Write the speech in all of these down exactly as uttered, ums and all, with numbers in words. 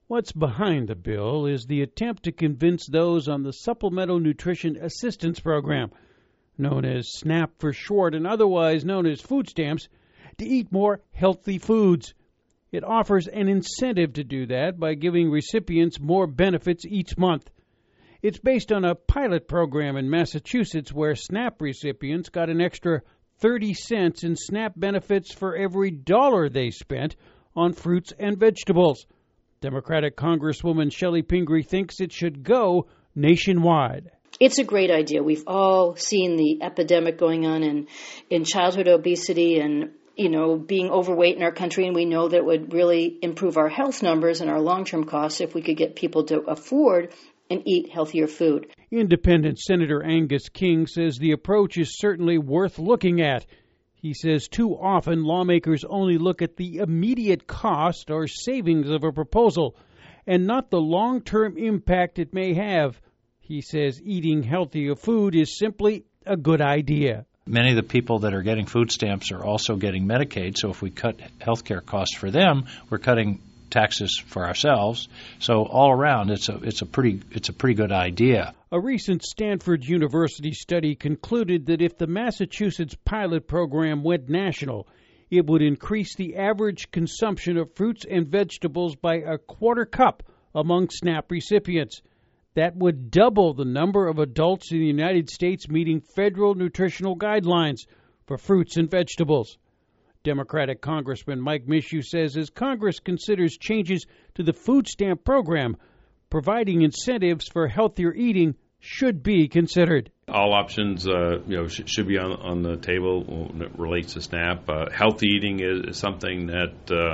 What's behind the bill is the attempt to convince those on the Supplemental Nutrition Assistance Program, known as SNAP for short and otherwise known as food stamps, to eat more healthy foods. It offers an incentive to do that by giving recipients more benefits each month. It's based on a pilot program in Massachusetts where SNAP recipients got an extra thirty cents in SNAP benefits for every dollar they spent on fruits and vegetables. Democratic Congresswoman Shelley Pingree thinks it should go nationwide. It's a great idea. We've all seen the epidemic going on in, in childhood obesity and, you know, being overweight in our country, and we know that it would really improve our health numbers and our long-term costs if we could get people to afford and eat healthier food. Independent Senator Angus King says the approach is certainly worth looking at. He says too often lawmakers only look at the immediate cost or savings of a proposal and not the long-term impact it may have. He says eating healthier food is simply a good idea. Many of the people that are getting food stamps are also getting Medicaid, so if we cut health care costs for them, we're cutting taxes for ourselves. So all around, it's a it's a pretty it's a pretty good idea. A recent Stanford University study concluded that if the Massachusetts pilot program went national, it would increase the average consumption of fruits and vegetables by a quarter cup among SNAP recipients. That would double the number of adults in the United States meeting federal nutritional guidelines for fruits and vegetables. Democratic Congressman Mike Mishu says as Congress considers changes to the food stamp program, providing incentives for healthier eating should be considered. All options, uh, you know, sh- should be on, on the table when it relates to SNAP. Uh, healthy eating is, is something that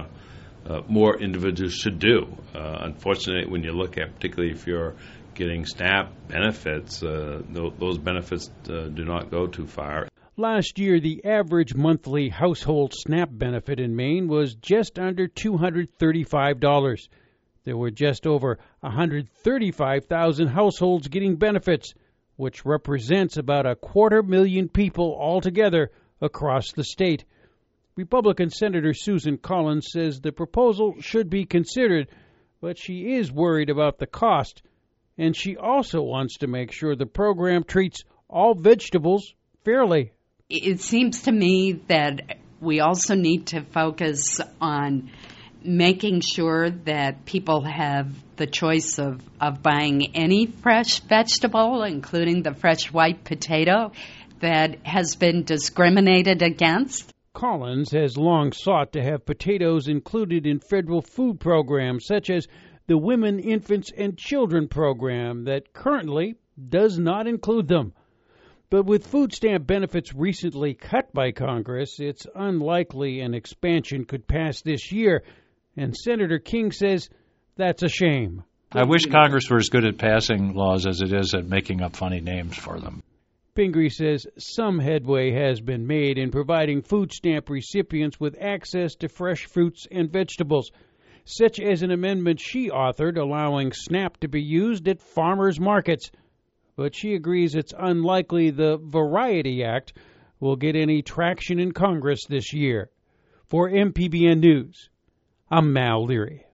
uh, uh, more individuals should do. Uh, unfortunately, when you look at, particularly if you're getting SNAP benefits, uh, th- those benefits uh, do not go too far. Last year, the average monthly household SNAP benefit in Maine was just under two hundred thirty-five dollars. There were just over one hundred thirty-five thousand households getting benefits, which represents about a quarter million people altogether across the state. Republican Senator Susan Collins says the proposal should be considered, but she is worried about the cost, and she also wants to make sure the program treats all vegetables fairly. It seems to me that we also need to focus on making sure that people have the choice of, of buying any fresh vegetable, including the fresh white potato, that has been discriminated against. Collins has long sought to have potatoes included in federal food programs such as the Women, Infants, and Children program that currently does not include them. But with food stamp benefits recently cut by Congress, it's unlikely an expansion could pass this year. And Senator King says that's a shame. I wish Congress were as good at passing laws as it is at making up funny names for them. Pingree says some headway has been made in providing food stamp recipients with access to fresh fruits and vegetables, such as an amendment she authored allowing SNAP to be used at farmers markets. But she agrees it's unlikely the Variety Act will get any traction in Congress this year. For M P B N News, I'm Mal Leary.